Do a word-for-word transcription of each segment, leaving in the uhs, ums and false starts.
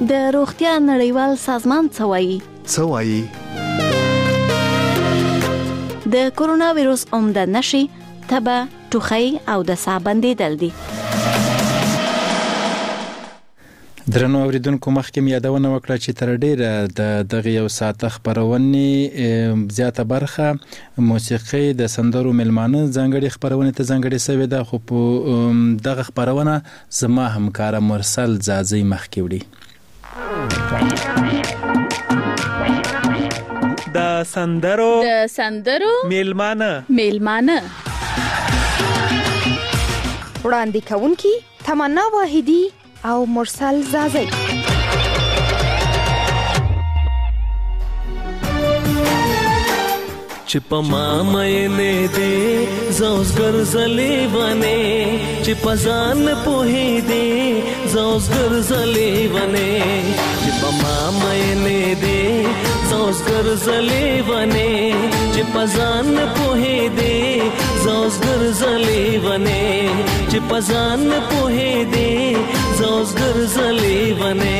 د روغتیا نړیوال سازمان څه وایي؟ څه وایي؟ د کورونا ویروس عمده نښې تبه، ټوخی او د ساه بندیدل دي. درنو اوریدونکو، مخکې مې یادونه وکړه چې تر ډیره د دغه یو ساعته خپرونې زیاته برخه موسیقي د سندرو ملمانه ځانګړي خپرونې ته ځانګړې شوې ده، خو په دغه خپرونه زما همکاره مرسل زازی مخکې وړي. د سندرو د سندرو ملمانه ملمانه وړاندې کوونکی تمنا واحدی او مرسل زازی. چې په ما مینه دې زوس ګرځلې ونه، چې په ځان پوهې دې زوس ګرځلې ونه، چې په ما مینه دې زوس ګرځلې ونه، چې په ځان پوهې دې زوس ګرځلې ونه، چې په ځان پوهې دې زوس ګرځلې ونه.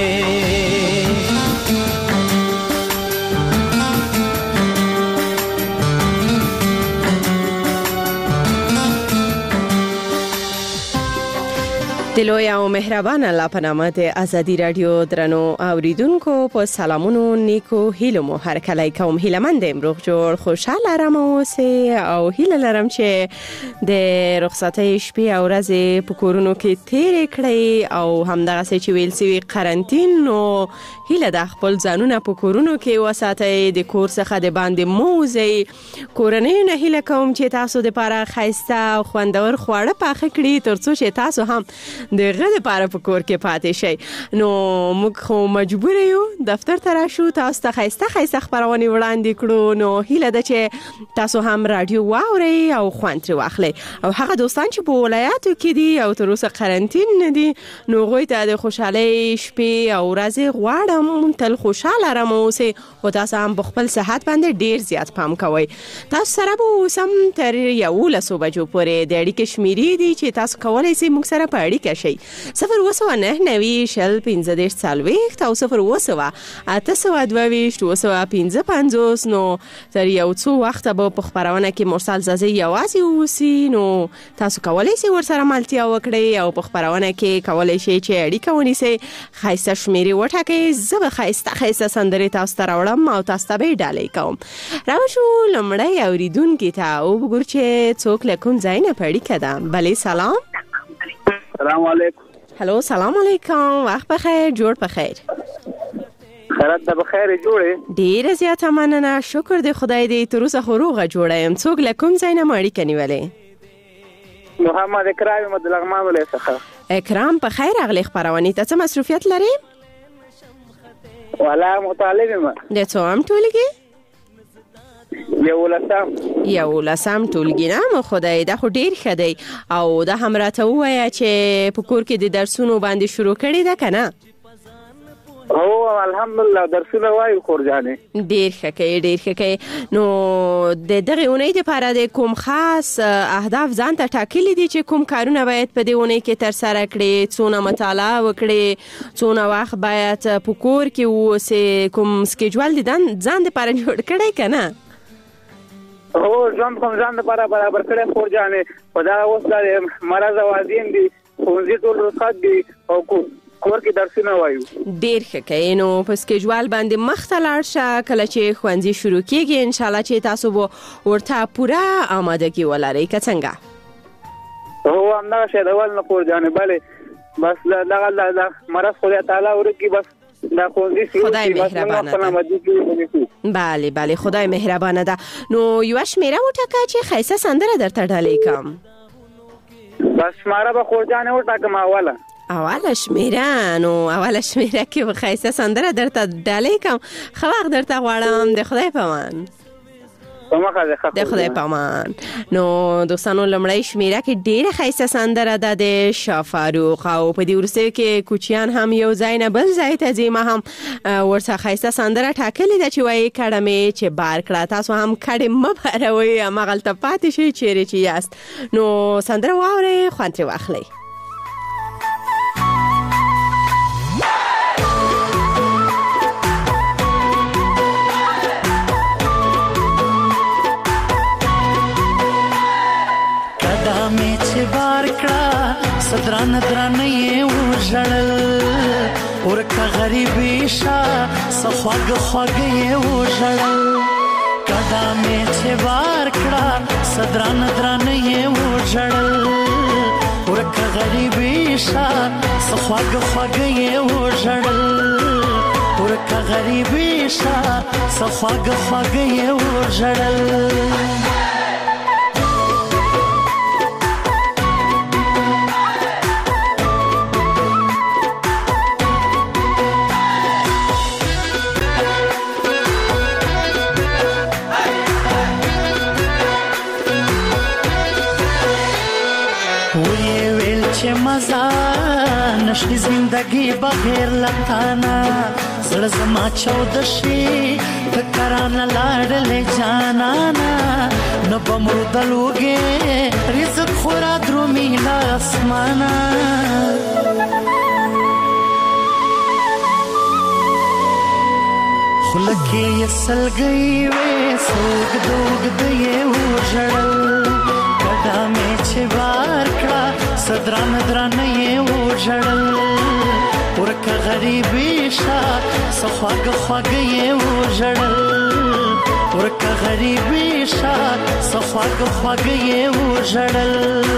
دلوی او مهربان الله په نامه د ازادي رادیو درنو اوریدونکو په سلامونو نیکو هیلو مو هر کله کوم هیلمند امروز جوړ خوشاله رم اوسئ او هیله لرم چې د رخصتۍ شپې او ورځې په کورونو کې تیرې کړئ او همدغه چې ویل سوي قرنټین نو هیله د خپل ځانونه په کورونو کې وساتئ، د کور څخه د باندې موزئ. کورنۍ نه هیله کوم چې تاسو د لپاره ښایسته او خوندور خواړه پاخه کړئ ترڅو چې تاسو هم دغه لپاره په کور کې پاتې شئ. نو موږ خو مجبور یو دفتر ته راشو تاسو ته ښایسته ښایسته خپرونې وړاندې کړو. نو هیله ده چې تاسو هم رادیو واورئ او خوند ترې واخلئ. او هغه دوستان چې په ولایاتو کې دي او تر اوسه قرنټین نه دي، نو هغوی ته د خوشحالۍ شپې او ورځې غواړم تل خوشحاله رم اوسئ او تاسو هم په خپل صحت باندې ډیر زیات پام کوئ. تاسو سره به اوسم تر یولسو بجو پورې. د اړیکې شمیرې دي چې تاسو کولی شئ موږ سره په اړیکه شئ: صفر اووه سوه نهه نوي شل پنځه دېرش څلوېښت او صفر اووه سوه اته سوه دوه ویشت اووه سوه پنځه پنځوس. نو تر یو څو وخته به په خپرونه کې مرسل زازی یوازې اوسي، نو تاسو کولی شئ ورسره ملتیا وکړئ او په خپرونه کې کولی شئ چې اړیکه ونیسئ، ښایسته شمیرې وټاکئ. زه به ښایسته ښایسته سندرې تاسو ته راوړم او تاسو ته به یې ډالۍ کوم. راوشو لومړی اورېدونکي ته وګورو چې څوک له کوم ځای نه په اړیکه ده. بلې سلام. سلام علیکم. هلو سلام علیکم، وخت بخیر، جوړ بخیر. خیرات ده بخیر جوړې؟ ډیره زیاته مننه، شکر د خدای دی. تر اوسه خو روغه جوړه یم. څوک له کوم ځای نه مو اړیکه نیولې؟ محمد اکرام یم د لغمان ولایت څخه. اکرام په خیر راغلی خپرونې ته. څه مصروفیت لرې؟ والا مطالب یم. د څوم ټولګي؟ یولسم. یولسم ټولګي. نه خدای دا خو ډیر ښه دی. او دا هم راته ووایه چې په کور کې د درسونو باندې شروع کړې ده که نه؟ هو الحمدلله درسونه وایو خورجانې. ډیر ښه کوي، ډیر ښه کوي. نو د دغه اونۍ دپاره د کوم خاص اهداف ځان ته ټاکلي دي چې کوم کارونه باید په دې اونۍ کې ترسره کړي؟ څونه مطالعه وکړي؟ څونه وخت باید په کور کې واوسې؟ کوم سکیجول دې ځان دپاره جوړ کړی که نه؟ هو ژوند کوم ځان دپاره برابر کړی خورجانې. خو دا اوس د مرض اوازین دي، ښوونځي ټول رخصت دي او کور کې درسونه وایو. ډیر ښه کوي. نو په سکیجوال باندې مخته لاړ شه. کله چې ښوونځي شروع کېږي انشاءالله چې تاسو به ورته پوره آمادګي ولرئ که څنګه؟ هو همدغه شی د ول نه خورجانې. بلې بس دغه مرض خدای تعالی ورکړي، بس دا ښوونځي شروع خدای مهربانه ده. بله بله خدای مهربانه ده. نو یوه شمیره وټاکه چې ښایسته سندره درته ډالۍ کړم. بس شماره به خورجانې وټاکم اوله اوله شمیره. نو اوله شمیره کې به ښایسته سندره درته ډالۍ کړم. ښه وخت درته غواړم. د خدای په امان. د خدای په امان. نو دوستانو لمړی شمیره کې ډیره ښایسته سندره ده د شاه فاروق، او په دې وروستیو کې کوچیان هم یو ځای نه بل ځای ته ځي. ما هم ورڅخه ښایسته سندره ټاکلې ده چې وایي کډه مې چې بار کړه. تاسو هم کډې مه باروئ، هماغلته پاتې شئ چیرې چې یاست. نو سندره واورئ، خوند ترې واخلئ. ورکه غریبي شا سخواګ خواګ یې وژړل کدا مې چې بار کړه صدران دران یې وژړل ورکه غریبي شا سخواګ خواګ یې وژړل ورکه غریبي شا سخواګ خواګ یې وژړل مزا نشتی زندگی بغیر لطانا زړه زما چود شي فکران لاړلې جانانا نو بمرو دلوګې رزق خورا درومي لا اسمانا خلکې یسلګي وې سوګ دوګ دې وژړل کدا مې چې بار کړه صدران دران یې وژړل ورکه غریبي شا سخواګ خواګ یې وژړل ورکه غریبي شا سخواګ خواګ یې وژړل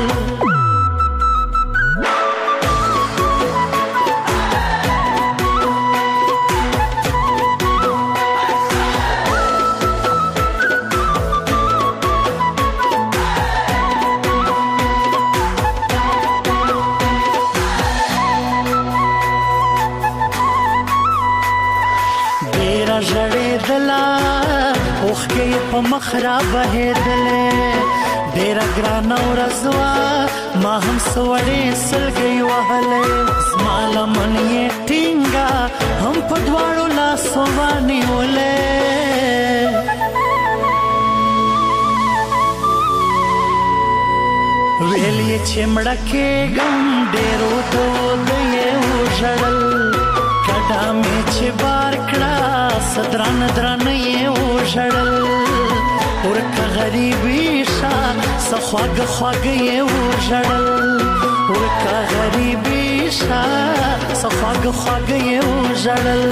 په مخرا بهدلې ډېر ګران او رضوا ما هم سوړې سلګي وهلې سمال من یې ټینګا هم په دواړو لاسو باندې ولې ویلې چې مړکه ګم ډېرو ته دې وژړل کډا مې چې بار کړه صدران دران یې وژړل ورکه غریبي شا سخواګ خواګ یې وژړل ورکه غریبي شا سخواګ خواګ یې وژړل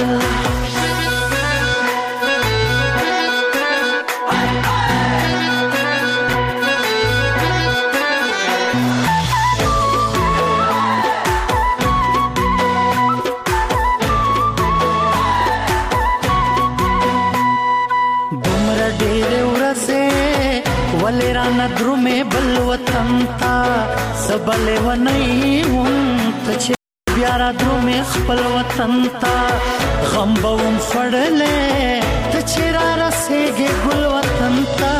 ولرانا درومه بل وطن تا سبل ونی هم ته بیا را درومه خپل وطن تا غم بوم فړلې ته چیرې رسېږي ګل وطن تا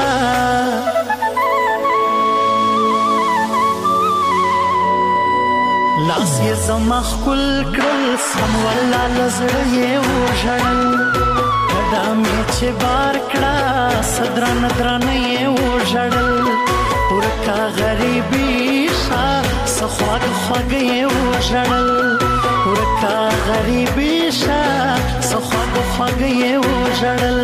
لاس یې زما خپل کړل سم ولا لزړ یې وژړل کدا مې چې بار کړه صدران دران یې وژړل ورکه غریبي شا سخواګ خواګ یې وژړل ورکه غریبي شا سخواګ خواګ یې وژړل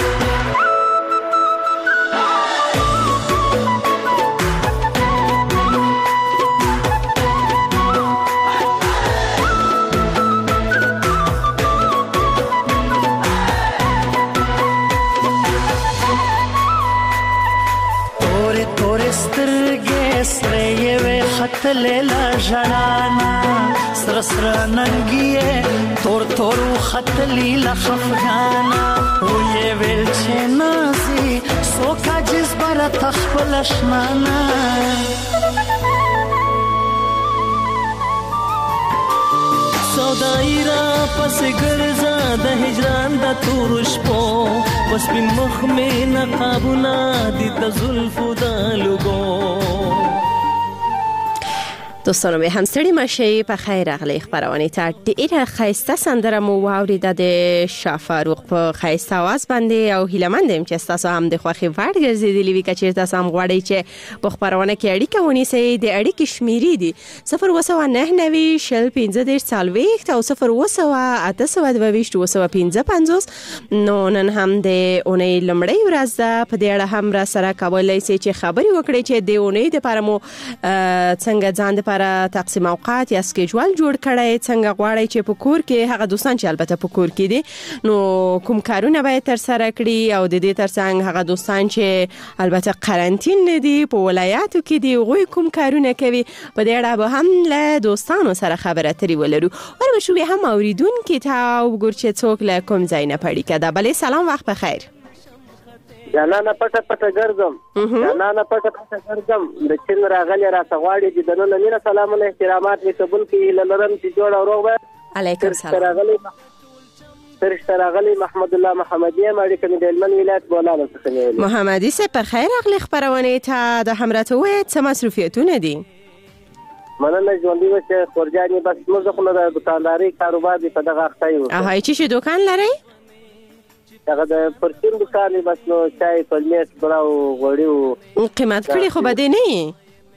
لیلا جنانا سر سر ننگیه تور تور خط لیلا خفگانا وی ویل چه نازی سوکا جز برا تخبل اشنانا سودائی را پس گرزا ده هجران دا تورش پو پس بین مخ میں نقابونا دی دا ظلفو دا لگو دوستانو به همسری مشی په خیر اغلی خبرونه تا ډیره خیسته سندره مو واوریده د شاه فاروق په خیسته आवाज باندې او هیلمندم چې تاسو هم د خوخي ورډ ګرځیدلی وی کچیر تاسو هم غواړئ چې په خبرونه کې اړیکه ونیسئ د اړیکې شمیرې دي صفر وسو نه نوي شل پنځه د څلويخت او صفر وسو اته سو د ویشت وسو پنځه پنځوس نو نن هم د اونۍ لمړی ورځ ده په دې اړه هم را سره کولای شئ چې خبري وکړئ چې د اونۍ د پرمو څنګه ځان د لپاره تقسیم اوقات یا سکیجول جوړ کړی؟ څنګه غواړئ چې په کور کې هغه دوستان چې البته په کور کې دي نو کوم کارونه باید تر سره کړي او د دې ترڅنګ هغه دوستان چې البته قرنطین نه دي په ولایاتو کې دي غوي کوم کارونه کوي؟ په دې اړه به هم له دوستانو سره خبرې اترې ولرو. ورو شو به هم اوریدونکو ته وګور چې څوک له کوم ځای نه پړی کده. بلې سلام، وخت بخیر. جانانه پټه پټه ګرځم جانانه پټه پټه ګرځم د چین راغلی راته غواړي چې د نن مینه سلامونه احترامات می قبول کړي لرم چې جوړ او روغ به. علیکم سلام. فرشته راغلی محمد الله محمدیه ماړي کوم د هلمند ولایت بولاله څخه. محمدي سه په خیر اغلی خبرونه ته د همراهتوي څه مصروفیتونه دي؟ مننه ژوندۍ و چې خورجاني بس موږ خو د دکانداري کاروبار دی په دغه وخت یو. اهای چې دکان لري؟ هغه د پرچین دکان بس نو چای پلمیس براو غوړیو. قیمت کړي خو بده نه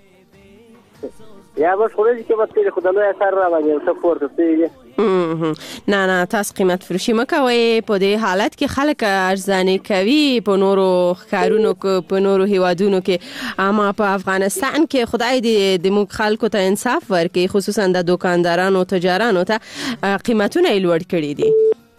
یا بس خورجي قیمت کړي خو د لوی اثر را باندې څه پورته دی. نه نه تاسو قیمت فروشي مکوئ. په دې حالت کې خلک ارزانه کوي په نورو ښارونو کې په نورو هیوادونو کې، اما په افغانستان کې خدای دې د موږ خلکو ته انصاف ورکړي، خصوصا د دکاندارانو تجارانو ته قیمتونه یې لوړ کړي دي.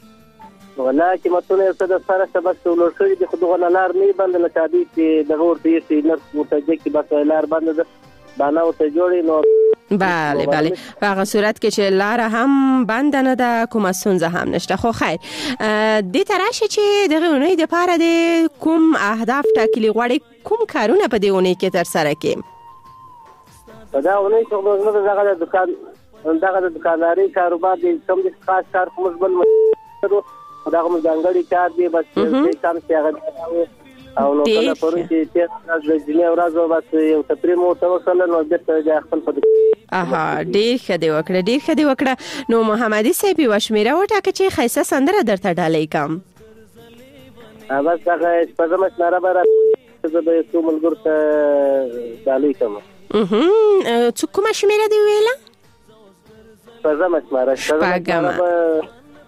ولا قیمتونه څه د سره سبب لوړ کړي دي خو دغه لار نه بند لکه دې چې دغه ورته یې نرخ ورته کې بس لار بند ده باندې ورته جوړي نو. بله بله په هغه صورت کې چې لار هم بند نه ده کومه ستونزه هم نشته. خو خیر دې تراشه چې دغه اونۍ د پاره د کوم اهداف ټاکلي غواړي کوم کارونه په دې اونۍ کې تر سره کې؟ په دا اونۍ کې موږ دغه دکان دغه د دکانداري کاروبار د کوم د خاص کار کوم بل مو دغه موږ ځانګړي کار دی بس چې کار چې هغه او نو کله پرون چې چې د جمعې ورځ بس یو تفریح مو توصل نو د خپل په اها ډیر ښه دی وکړه ډیر ښه دی وکړه. نو محمدي صاحب یو شمیره وټاکه چې خیسه سندره درته ډالۍ کوم. بس هغه په زموږ سره برابر زه به څو ملګرو ته ډالۍ کوم. اها څو کومه شمیره دی ویله؟ په زموږ سره شپږمه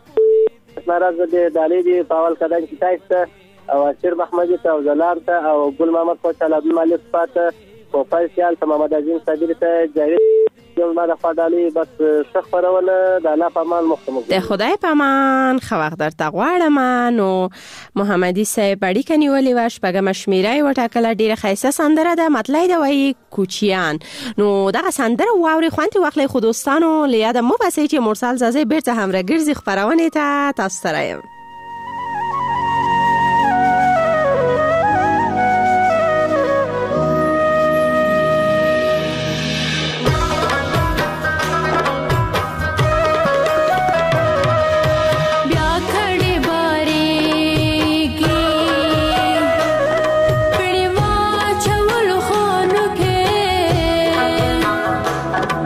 سره زه ډالۍ دی په اول قدم کې تاسو او اشیر محمدی ته او زلال ته او ګل محمد خوشحال عبد الملک فاته او فیصل ته محمد عظیم صابر ته جاوید یو ما د خدای بس شخرونه د الله پامان مخمخ د خدای پامان خو وخت درته غواړم. نو محمدي صاحب اړیکه نیولې و شپږم شمیره وټاکله ډیره خیسه سندره ده مطلع ده وایي کوچیان. نو دغه سندره واوري خوانتي واخلې خو دوستانو لیاد مو بسې چې مرسل زازه بیرته همرا ګرځي خبرونه ته تاسو سره یم.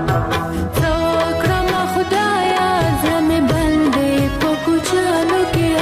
Look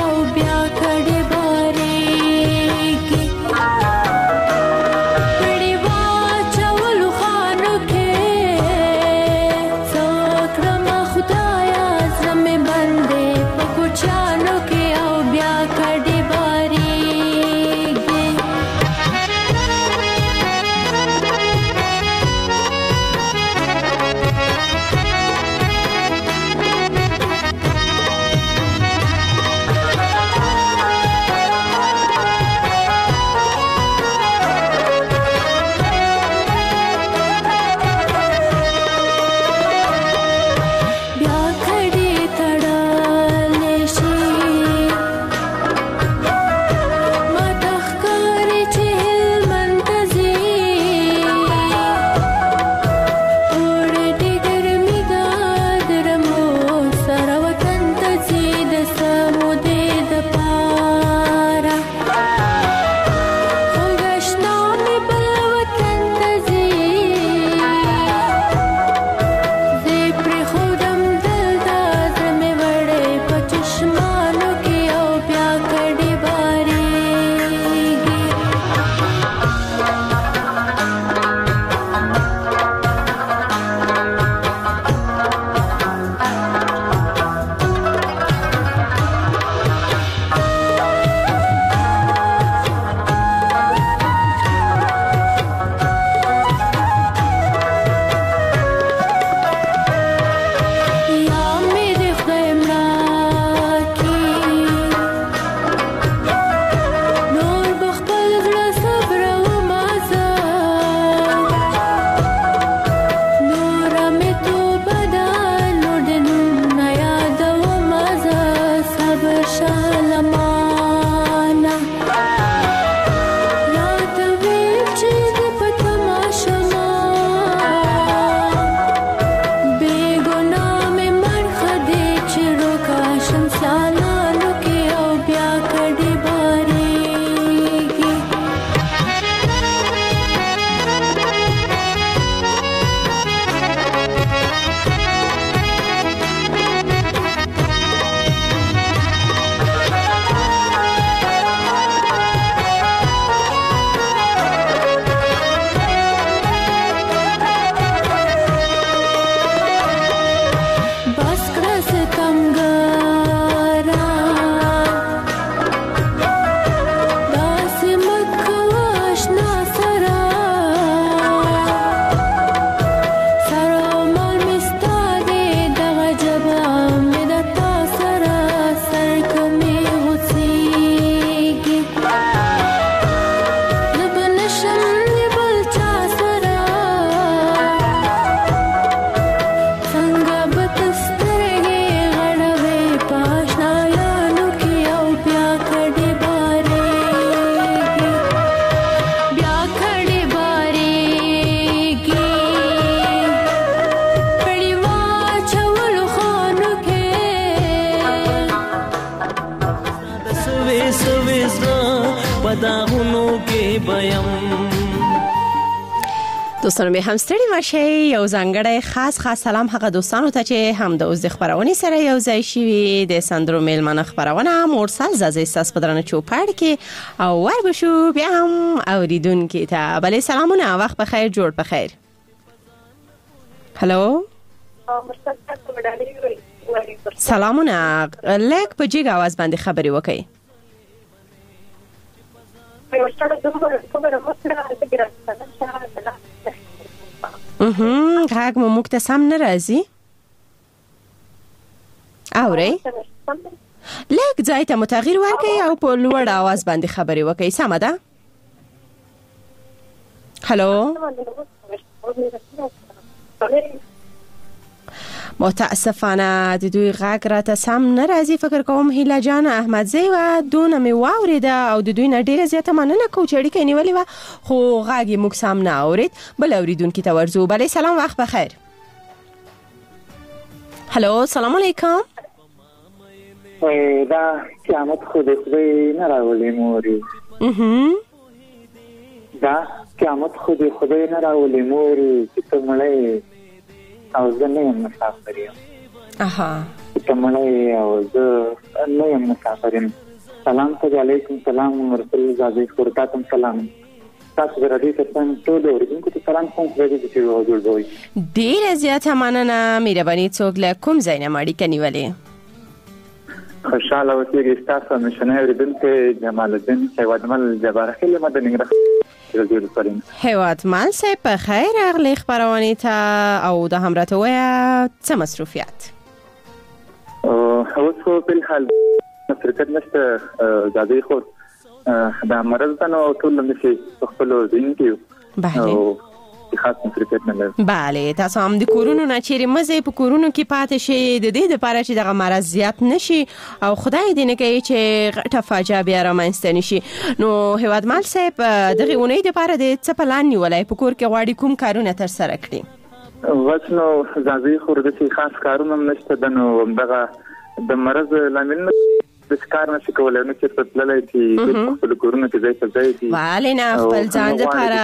سالانو کې او بیا کډې بارېږي دوستانو به هم ستړي مشه یو ځانګړی خاص خاص سلام هغه دوستانو ته چې هم د اوس د خبرونې سره یو ځای شوي د سندرو میلمنه خبرونه مرسل زازي ساس پدرانه چوپړ کې او ور بشو بیا هم اوریدونکو ته بلې سلامونه وخت بخیر جوړ بخیر هالو سلامونه لیک په جګ आवाज باندې خبري وکي اها غاګ مو مکتسم ناراضي اوري لیک ځای ته متغیر ورکي او په لوړ आवाज باندې خبري وکي سمه ده هالو متاسفانه د دوی غاګ راته سم ناراضي فکر کوم هیله جان احمدزی و دونه می واوریده او د دوی نه ډیره زیاته مننه کوم چې اړیکه نیولې و خو غاګي موږ سم نه اورید بل اوریدونکو ته ورزو بلې سلام وخت بخیر هالو سلام علیکم وای دا قیامت خو دې خدای نه راولي موري اها دا قیامت خو دې خدای نه راولي موري چې ته مړې او زه نه یم مسافر یم اها ته مړې او زه نه یم مسافر یم سلام علیکم سلام رسول زازي خورتاتم سلام تاسو درې ته څنګه ټول اوریدونکو ته سلام کوم خو دې چې وځوي ډیره زیاته مننه مهرباني څوک له کوم ځای نه ماړي کنيولې خوشاله اوسېږئ تاسو مشنه اوریدونکو جمال الدین سیوادمل جبارخیل مدني هیوادمل صاحب په خیر اغلی خبرونه ته او د همراته ویا څه مصروفیت او اوس په الحال مصروفیت نشته زادي خو دا مرض نو ټول نشي خپل ځین کې بله خاص مصروفیت نه لري بله تاسو هم د کورونو نه چیرې مزه په کورونو کې پاتې شي د دې لپاره چې دغه مرض زیات نشي او خدای دې نه کوي چې غټه فاجعه بیا رامنځته نشي نو هیوادمل صاحب دغه اونۍ لپاره د څه پلان نیولای په کور کې غواړي کوم کارونه تر سره کړي وڅنو ځاځي خو د خاص کارونه نشته د نو دغه د مرض لامل د کار نشي کولای نو چې په تللای چې خپل کورونه کې ځای په ځای دي والنا خپل ځان لپاره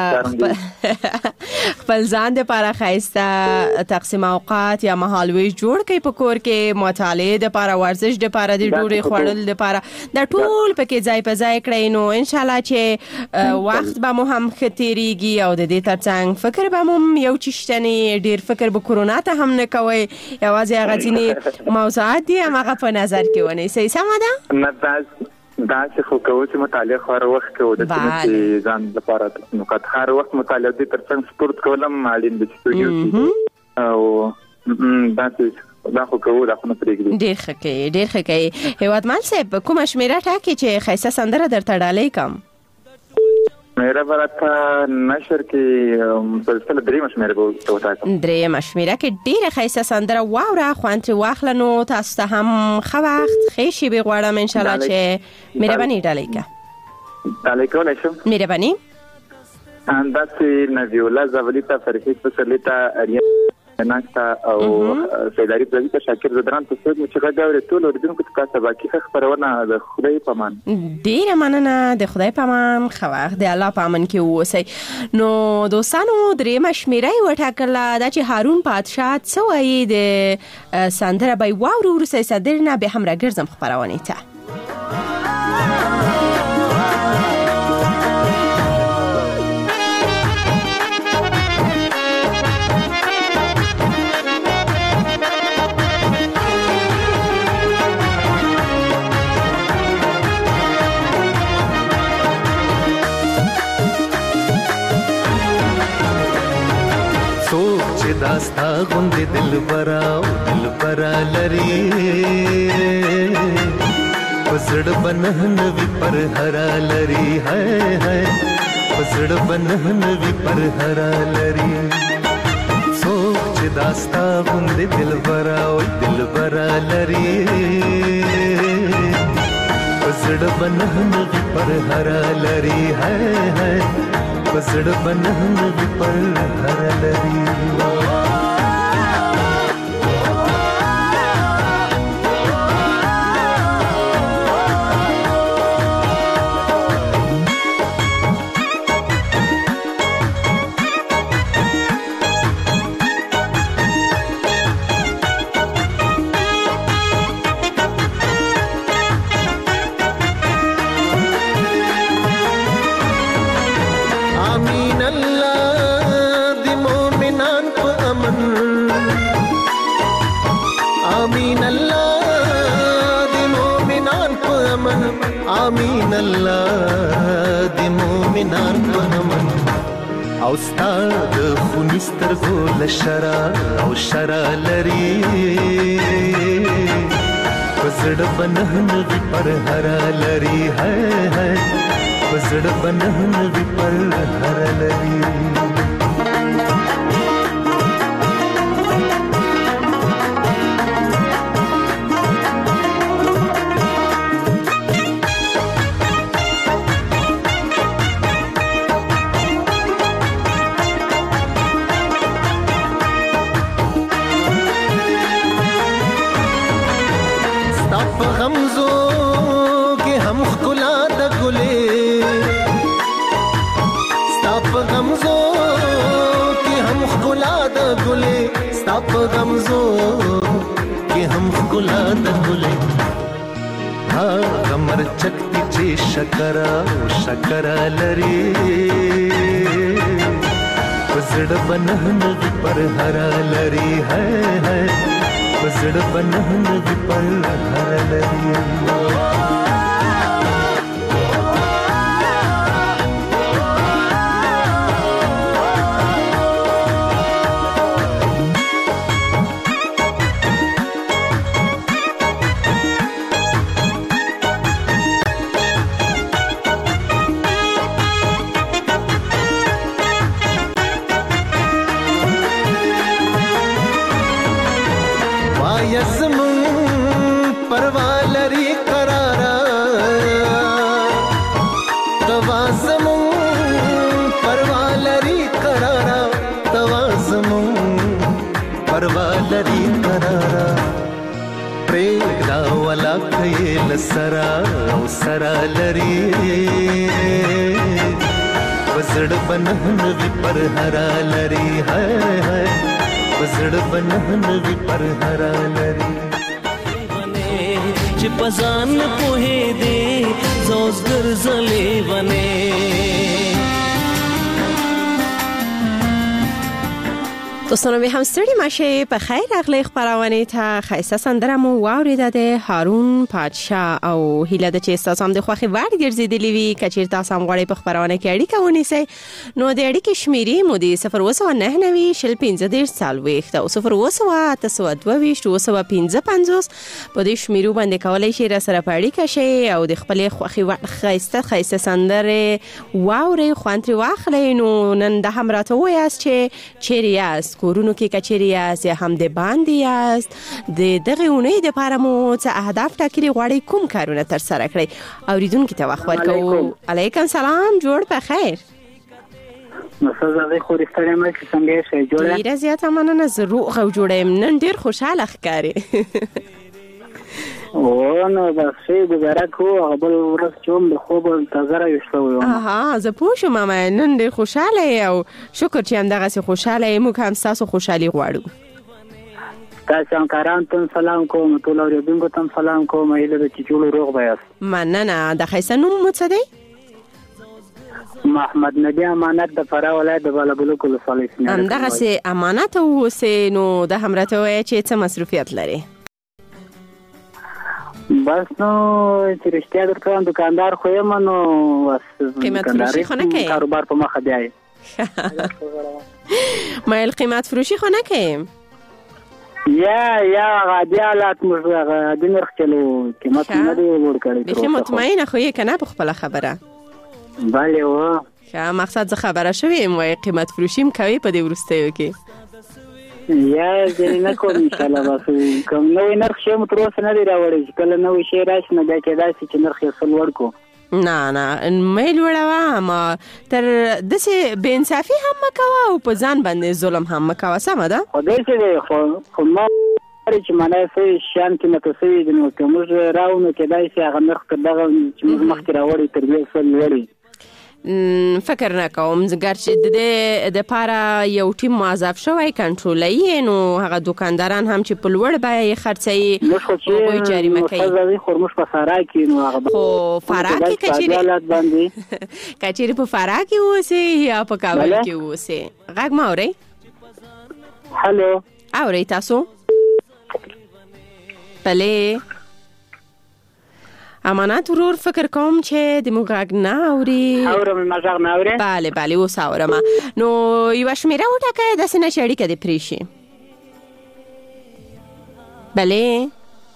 خپل ځان لپاره خاصه تقسیم اوقات یا مهالوي جوړ کړي په کور کې مطالعه لپاره ورزش لپاره د ډوډۍ خوړل لپاره د ټول پکې ځای په ځای کړئ نو ان شاء الله چې وخت به مو هم ختیریږي او د دې ترڅنګ فکر به مو یو چشتنی ډیر فکر به کرونا ته هم نه کوي یوازې هغه ځینې موضوعات دي هغه په نظر کې ونیسئ سمه ده نه دا دا چې خو کوو چې مطالعه خو هر وخت کوو د چې ځان لپاره نو که هر وخت مطالعه دي ترڅنګ سپورت کولم اړین دي چې او دا چې دا خو کوو دا خو نه پرېږدي ډېر ښه کوي ډېر ښه کوي هیوادمل صاحب کومه شمېره ټاکي چې ښایسته سندره درته ډالۍ کړم میرا برات نشر کې مسلسل درې مشمیر به وټاکم درې مشمیره کې ډیره خیسه سندره واوره خوان تر واخل نو تاسو ته هم خو وخت خېشي به غواړم ان شاء الله چې مهرباني ډالۍ کا ډالۍ کولای شم مهرباني انداسې نبی الله زولیتا فرحي فسلیتا اریا ناشتا او سیداری پرځي ته شاکر زدران ته څو چې غاړي ټول اوریدونکو ته تاسو باقي خبرونه د خدای په امان. ډیره مننه د خدای په امان. خو د الله په امان کې اوسئ. نو دوستانو درې مشمیره وټاکله دا چې هارون پادشاه څه وایي د سندره بای واورو ورسې صدرنا به هم راګرځم خبرونه ته. داستا غوند دل برا دل برا لري پسړ بنهن وی پر هرا لري هاي هاي پسړ بنهن وی پر هرا لري سوچ داستا غوند دل برا دل برا لري پسړ بنهن وی پر هرا لري هاي هاي پسړ بنهن وی پر هرا لري. آمین الله د مومنان په نمن او ستاد خونستر غول شرا او شرا لري پسړ بنهن وی پر هرا لري هاي هاي پسړ بنهن وی پر هرا لري. ستاپ غمزو کې هم ګلا د ګلې ها غمر چکتی چې شکر او شکر لري پسړ بنهن پر هر لري هاي هاي پسړ بنهن پر هر لري. سرا او سرا لري پسړ بنهن وی پر هرا لري هاي هاي پسړ بنهن وی پر هرا لري چې پزان په دې زوز ګرځلې ونه. دوستانو به هم ستړي مشه په خیر اغلی خبرونه ته خیسه سندره مو واوریده د هارون پادشاه او هیله د چې تاسو هم د خوخي وړ ګرځیدلی وی کچیر تاسو هم غواړئ په خبرونه کې اړیکه ونیسئ نو د اړیکې شمیرې مو د صفر اووه نه نوي شل پنځه دېرش څلوېښت او صفر اووه اته سوه دوه ویشت اووه سوه پنځه پنځوس په دې شمیرو باندې کولای شئ را سره په اړیکه شئ او د خپل خوخي وړ خیسته خیسته سندره واوري خوانتري واخلئ. نو نن د هم راته وایاست چې چیرې یاست کورونو کې کچېری یاست یا هم د باندې یاست د دغه اونۍ د پاره مو څه اهداف ټاکلي غواړئ کوم کارونه تر سره کړئ اوریدونکو ته وخت ورکوو. علیکم سلام جوړ په خیر. نو څه زه خو رښتیا ما چې څنګه شي جوړه ډیره زیاته مننه زه روغ او جوړه یم نن ډیر خوشاله ښکارې او نو دا څه ګزاره کو بل ورځ چې د خوب تازه راوښتو اها زه پوه شوم ماما نن ډیر خوشاله او شکر چې همدغه خوشاله موږ هم تاسو خوشحالي غواړو تاسو همکاران ته سلام کوم ټول اوریدونکو ته سلام کوم ایله د چټولو روغ بیاست مننه د خیسه نوم مو څه دی محمد نبی امانت د فراه ولایت د بالابلو کول صالح هم دغه سه امانت اوسه نو د همراته وای چې څه مصروفیت لري بس نو چې رښتیا درته دکاندار خو یم نو قیمت فروشی خو نه کوي کاروبار په مخه دی مایل قیمت فروشی خو نه کوي یا یا غادیالات مرغه د نرخ چلو قیمت نه دی ور کړی به مطمئنه خو یې کنه په خپل خبره bale و ښه مقصد زه خبره شوم وای قیمت فروشیم کوي په دې ورستیو کې یا ځینې نه کوم ان شاء الله بس کوم نو نرخ شې متر اوس نه دی راوړی کله نو شي راشي نه دا کېدای چې نرخ یې سل ورکو نه نه مېل وړه ما تر دسه بے انصافي هم مکوا او په ځان باندې ظلم هم مکوا سم ده خو دې چې خو خو ما چې معنی څه شان کې متوسوي د نو کوم راونو کېدای چې هغه نرخ دغه چې موږ مخکې راوړی تر دې سل وړي فکر نه کوم زګر چې د د پاره یو ټیم موظف شوی کنټرولای نو هغه دکانداران هم چې په لوړ بیه خرڅي او جریمه کوي خو خورمش په فراه کې نو هغه خو فراه کې کچېری کچېری په فراه کې اوسه یا په کابل کې اوسه غږ ما اوري هالو اوري تاسو بله امانت ورور فکر کوم چې د موږ نه اوري اورم ما ځغ نه اوري bale bale اوس اورم نو یو شمیره وټکه د سینې شړی کې د پریشي bale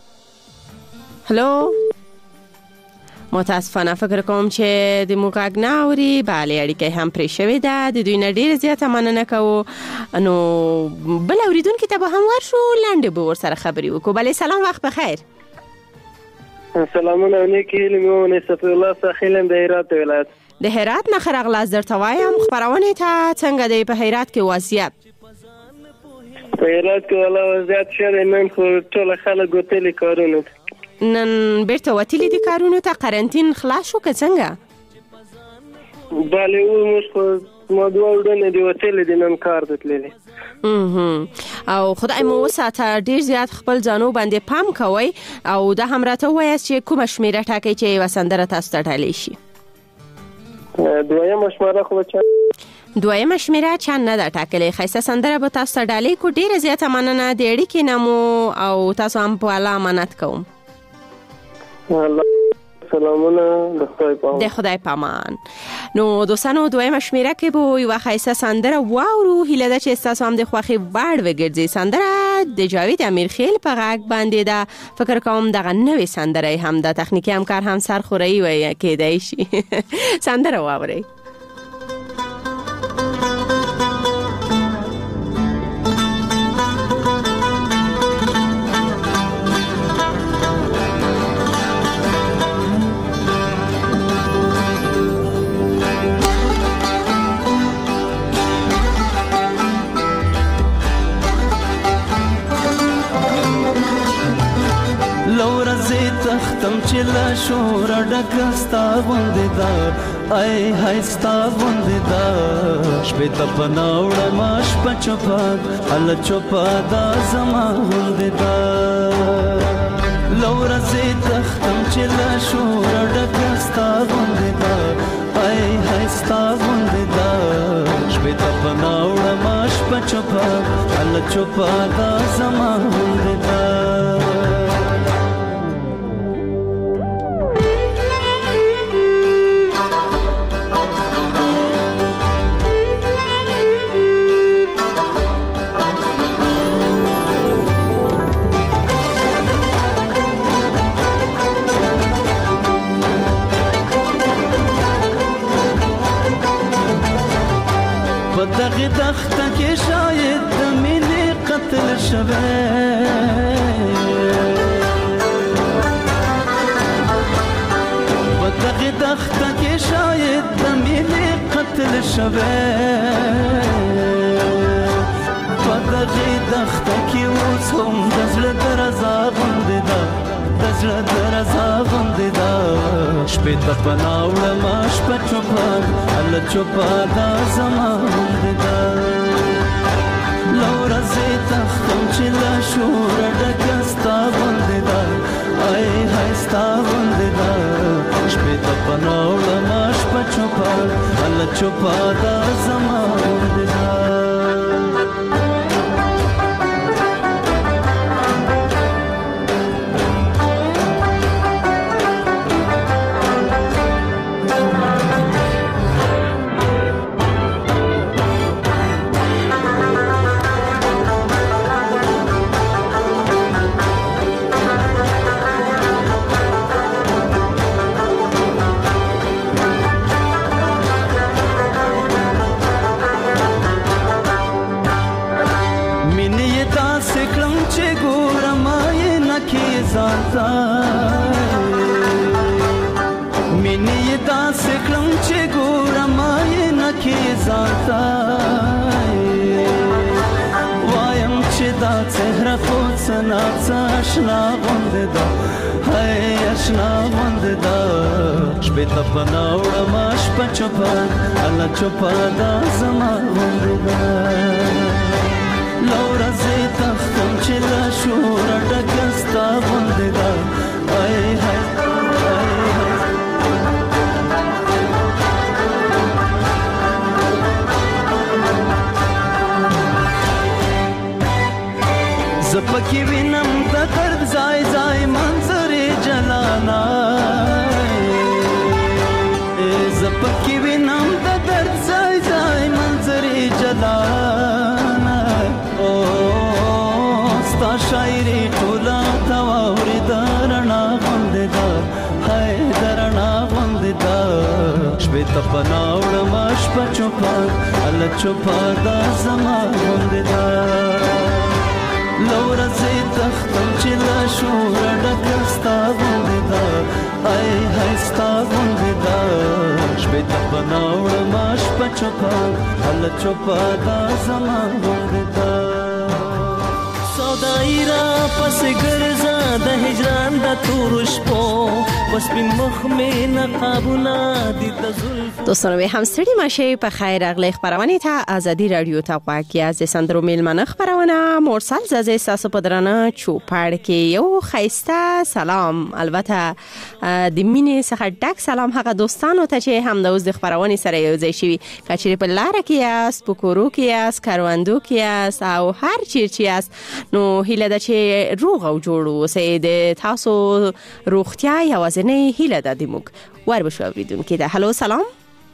هلو متاسفانه فکر کوم چې د موږ نه اوري bale اړیکه هم پریشوي ده د دوی نه ډیر زیاته مننه کوو نو بل اوریدونکو ته به هم ورشو لاندې به ور سره خبري وکړو bale سلام وخت بخیر سلامونه علیکم لیمونه صفی الله ساخیلم د هرات ولایت د هرات نه خرغلاس درته وایم خبرونه ته څنګه دی په هرات کې وضعیت په هرات کې ولا وضعیت شر نن خو ټول خلک ګوتلي کارونه نن بیرته وتلی دي کارونه ته قرنټین خلاص شو که څنګه bale و موږ خو ما دوه ورځې دی وتلی دي نن کار دتللی او خدای مو وساته ډیر زیات خپل ځانو باندې پام کوي او دا هم راته وایي چې کوم شمیره ټاکي چې وسندره تاسو ته ټالی شي دویمه شمیره خو چا دویمه شمیره چا نه دا ټاکلې خیسه سندره به تاسو ته ډالې کو ډیر زیات مننه د اړیکې نمو او تاسو هم په اعلی امانت کوم الله سلامونه د خدای پامان د خدای پامان نو دوستانو دویمه شمیره کې به یو خیسه سندره واورو هیله ده چې تاسو هم د خوخي باړ وګرځي سندره د جاوید امیرخیل په غږ باندې دا فکر کوم دغه نوې سندره هم د تخنیکی همکار هم سرخوري وای کېدای شي سندره واوري تختم چې لا شور ډکستا غوندې دا ای هاي ستا غوندې دا شپې ته پناوړه ماش پچپا ال چوپا دا زما غوندې دا لور زه تختم چې لا شور ډکستا غوندې دا ای هاي ستا غوندې دا شپې ته پناوړه ماش پچپا ال چوپا دا زما غوندې دا دغه دخته کې شاید د مینې قتل شوه په دغه دخته کې شاید د مینې قتل شوه په دغه دښته کې اوس هم د زړه درزا غوندې ده د زړه درزا غوندې ده شپې ته پناه وړمه شپه چوپه هله چوپه دا زما غوندې ده له ورځې تښتم چې له شوره ډکه ستا غوندې ده ای های ستا غوندې ده شپې ته پناه وړمه شپه چوپه هله چوپه دا زما غوندې ده مینې داسې کړم چې ګورم یې نه کې ځانته وایم چې دا څهره خو څه ناڅه اشنا غوندې ده هی اشنا غوندې ده شپې ته پناه وړمه شپه چوپه هله چوپه دا زما غوندې ده له ورځې تښتم چې له شوره ډکه ستا غوندې ده ای های زه پکې وینم د درد ځای ځای منظرې جلانا زه پکې وینم د درد ځای ځای منظرې جلانا او ستا شاعري ټوله ته واورېده رڼا غوندې ده هی د رڼا غوندې ده شپې ته پناه وړمه شپه چوپه هله چوپه دا زما غوندې ده له ورځې تښتم چې له شوره ډکه ستا غوندې ده ای های ستا غوندې ده شپې ته پناه وړمه شپه چوپه هله چوپه دا زما غوندې ده سودایي را پسې ګرځه د هجران د تورو شپو پس په مخ مې نقابونه دي د زلف دوستانو به همستړي ماشه په خیر اغلی خبرونه ته ازادي رادیو ته واقعي از سندرو میلمنه خبرونه مرسل زازه ساسو پدرانه چوپړ کې یو خیسته سلام البته د مینې څخه ډک سلام هغه دوستانو ته چې هم د اوس د خبرونه سره یو ځای شي کچې په لار کې یاست په کورو کې یاست کاروندو کې یاست او هر چیرې یاست نو هیله ده چې روغ او جوړ اوسئ د تاسو روغتیا یوازینۍ هیله ده د موږ ور بشو اوریدونکو ده هلو سلام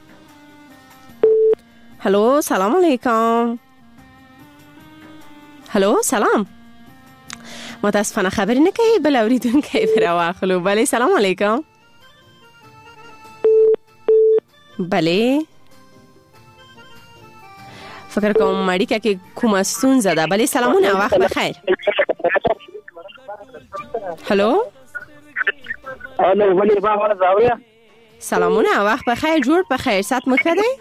هلو سلام علیکم هلو سلام متاسفانه خبری نکوي بل اوریدونکو پر واخلو بله سلام علیکم بله فکر کوم ماړیکه کې کومه ستونزه ده بله سلامونه وخت بخیر هلو هلو بله باور زاویه سلامونه وخت بخیر جوړ په خیر سات مخه دی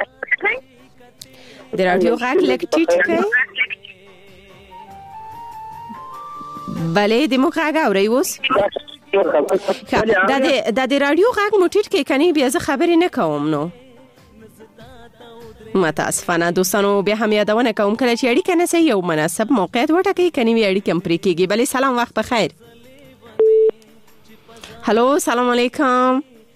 د رادیو غږ لږ ټیټ کړئ بله د موږ غږ اورئ اوس دا د رادیو غږ مو ټیټ کړئ کنی بیا زه خبرې نه کوم نو متاسفانه دوستانو بیا هم یادونه کوم کله چې اړیکه نسي یو مناسب موقعیت وټاکئ کني وی اړیکه هم پرې کیږي بله سلام وخت بخیر هلو سلام علیکم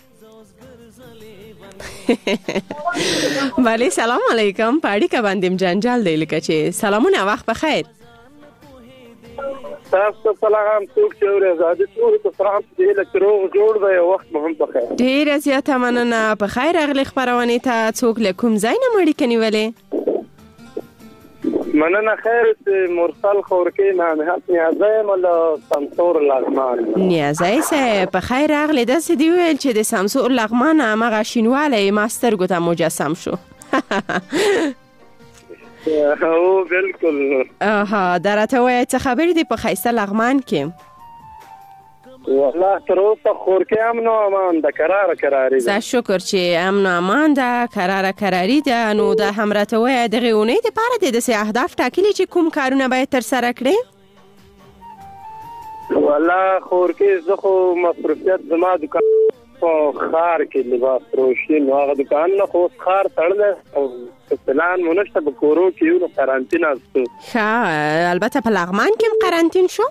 بله سلام علیکم پاڑی که بندیم جنجال دی لکه چې سلامونه وخت بخیر تاسو سلام څوک چې ورزاده ټول ته سلام دې لکه روغ جوړ دی وخت مهم بخیر ډیر زیاته مننه په خیر اغلی خبرونه ته څوک لکم زاینه مړی کني ولې مننه خیر مرسل خورکی نه نهات نیازه مله سمسور لغمان نیازه سه په خیر اغلی داسې دی ویل چې د سمسور لغمان هغه شینواله ماستر ګوته مجسم شو او بالکل اها درته وای څه خبرې دی په خیسته لغمان کې والله تر اوسه خور کې امن او امان د قرار قراري زه شکر چې امن او امان ده قرار قراري ده. نو د همراتوي دغه اونۍ د پاره د سه اهداف ټاکلي چې کوم کارونه باید تر سره کړي؟ والله خور کې زه خو مصرفیت زما دکان په خار کې لباس فروشي نو هغه دکان نه خو خار تړل او پلان مونږ ته په کورو کې یو قرنټین استو. ښه البته په لغمان کې قرنټین شو؟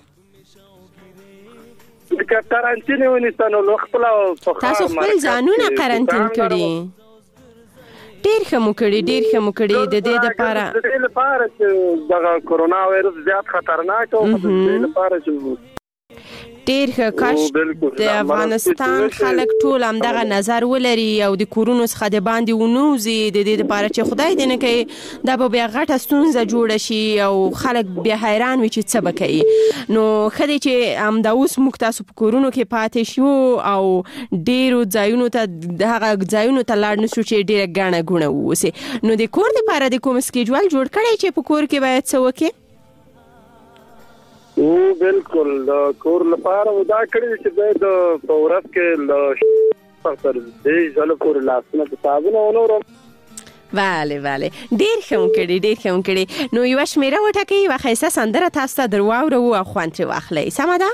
د قرنټین ونیسانو نو خپل تاسو خپل ځانونه قرنټین کړی؟ ډیر ښه مو کړی ډیر ښه مو کړی د دې لپاره د دې لپاره چې د کرونا وایرس زیات خطرناک او د دې لپاره چې ډیر ښه کاش د افغانستان خلک ټول همدغه نظر ولري او د کورونو څخه د باندې ونوزي د دې لپاره چې خدای دې نه کوي دا به بیا غټه ستونزه جوړه شي او خلک بیا حیران وي چې څه به کوي. نو ښه دی چې همدا اوس موږ تاسو په کورونو کې پاتې شو او ډیرو ځایونو ته هغه ځایونو ته لاړ نشو چې ډیره ګڼه ګوڼه واوسي. نو د کور لپاره د کوم سکیجول جوړ کړی چې په کور کې باید څه وکړي؟ او بالکل کور لپاره ودا کړی چې د پورس کې ل پر دې ځل پور لاسنه صابون او نور. bale bale ډیر ښه کړی ډیر ښه کړی. نو یو شمیره وټکې واخیسه سندره تاسو ته درواورو او خوان تر واخلې سم ده؟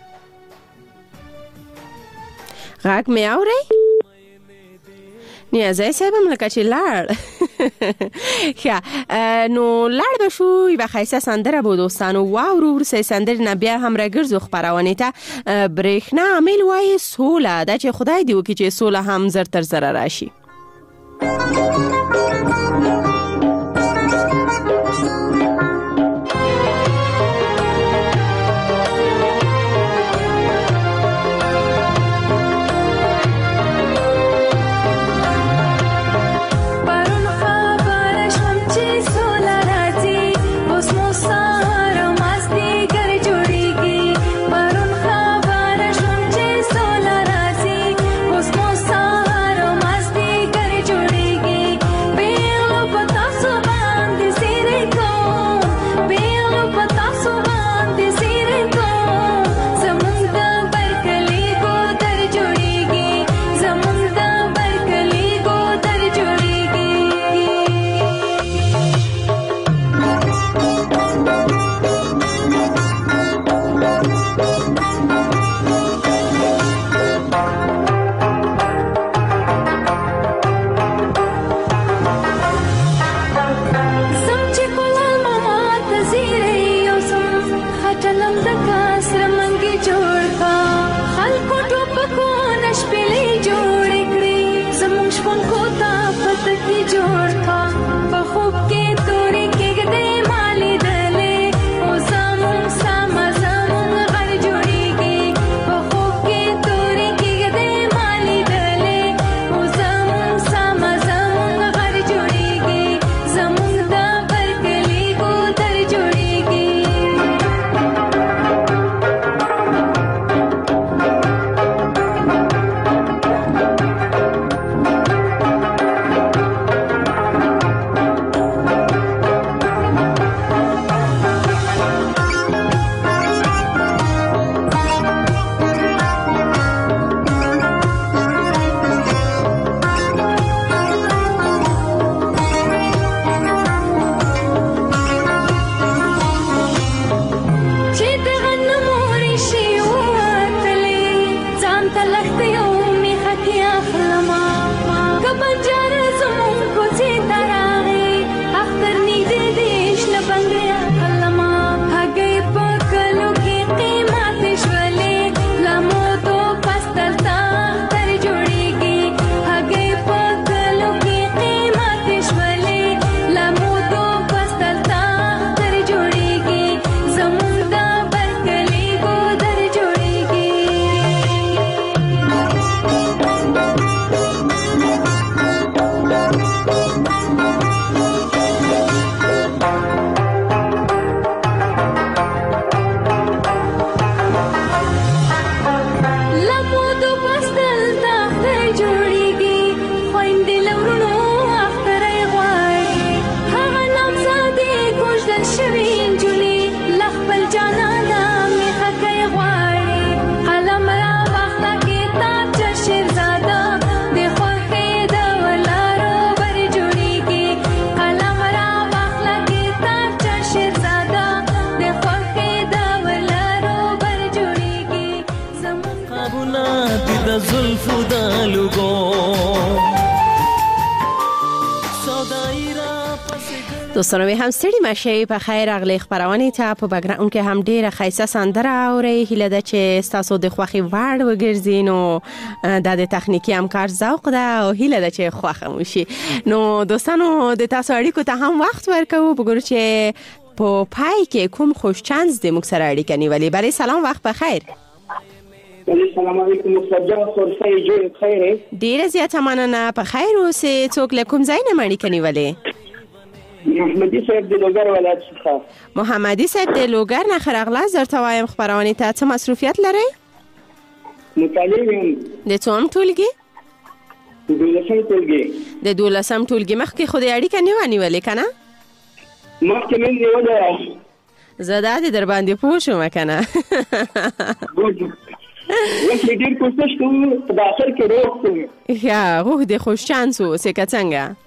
غاک مې اوري؟ نه زه سبم لکه چې لاړ. ښه نو لاړ به شو یوه ښایسته سندره به دوستانو واورو. وروسته سندرې نه بیا هم راګرځو خپرونې ته. برېښنا عامل وایي سوله دا چې خدای دې وکړي چې سوله هم زر تر زره راشي. دي د زلفو د لګو دوستانو می هم ستړي مشه په خیر اغلی خبرونه ته په بګراوند کې هم ډیره خیسه سندره اوري هله د چې تاسو د خوخي وړ وګرځي نو د تخنیکی همکار ذوق ده او هله د چې خوخه موشي نو دوستانو د تاسو اړیکو ته هم وخت ورکو وګورئ چې په پای کې کوم خوش چانس د موږ سره اړیکه نیولې بری سلام وخت په خیر السلام علیکم مصطفی خورسي جوړ خیر ډیره زیاته مننه په خیر اوسې څوک له کوم ځای نه اړیکه نیولې محمدی صاحب د لوګر ولایت څخه محمدی صاحب د لوګر نه خرغلا زرته وایم خبرونه ته څه مصروفیت لري مطالعه یم د څوم ټولګي د دولسم ټولګي د دولسم ټولګي مخکې خو د اړیکه نیو نیولې کنه مخکې مې نیولې زدا د در باندې پوه شوم کنه وڅ ډیر کوشش کوم په اخر کې روح کوم یا روح د خوش چانس وسه څنګه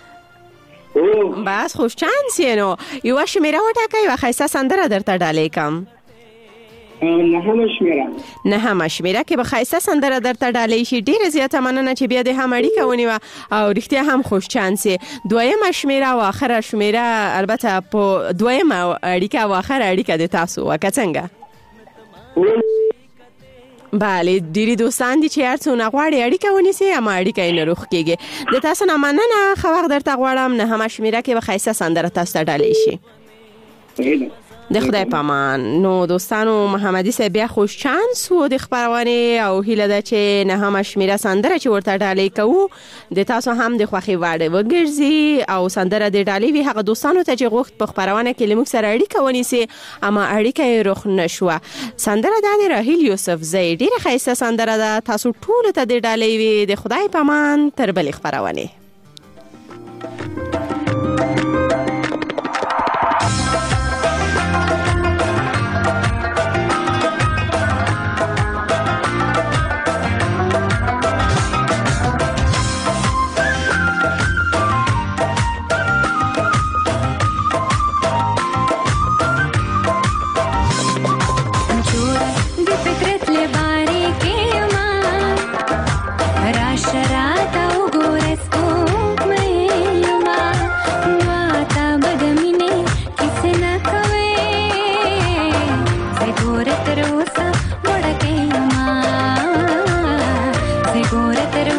بس خوش چانس یې نو یو شمیره وټاکئ یو خیسه سندره درته ډالې کم نهمه شمیره نهمه شمیره کې به خیسه سندره درته ډالې شي ډیره زیاته مننه چې بیا د هم اړیکه ونیوه او رښتیا هم خوش چانس یې دویمه شمیره او اخره شمیره البته په دویمه اړیکه او اخره اړیکه د تاسو وکه څنګه بله ډیری دوستان دي چې هرڅو نه غواړي اړیکه ونیسي اما اړیکه یې نه روښ کېږي د تاسو نه مننه ښه وخت درته غواړم نهمه شمیره کې به ښایسته سندره تاسو ته ډالۍ شي د خدای پامان نو دوستانو محمدی صاحب بیا خوش چانس و د خبرونه او هیله ده چې نهمه شمیره سندره چې ورته ډالۍ کوو د تاسو هم د خوښي وړ وګرځي او سندره د ډالۍ وی هغه دوستانو ته چې غوښت په خبرونه کې لمک سره اړیکه ونیسي اما اړیکه یې روښ نشوه سندره د راهیل یوسف زئی ډیره ښایسته سندره ده تاسو ټول ته د ډالۍ وی د خدای پامان تر بل خبرونه Segura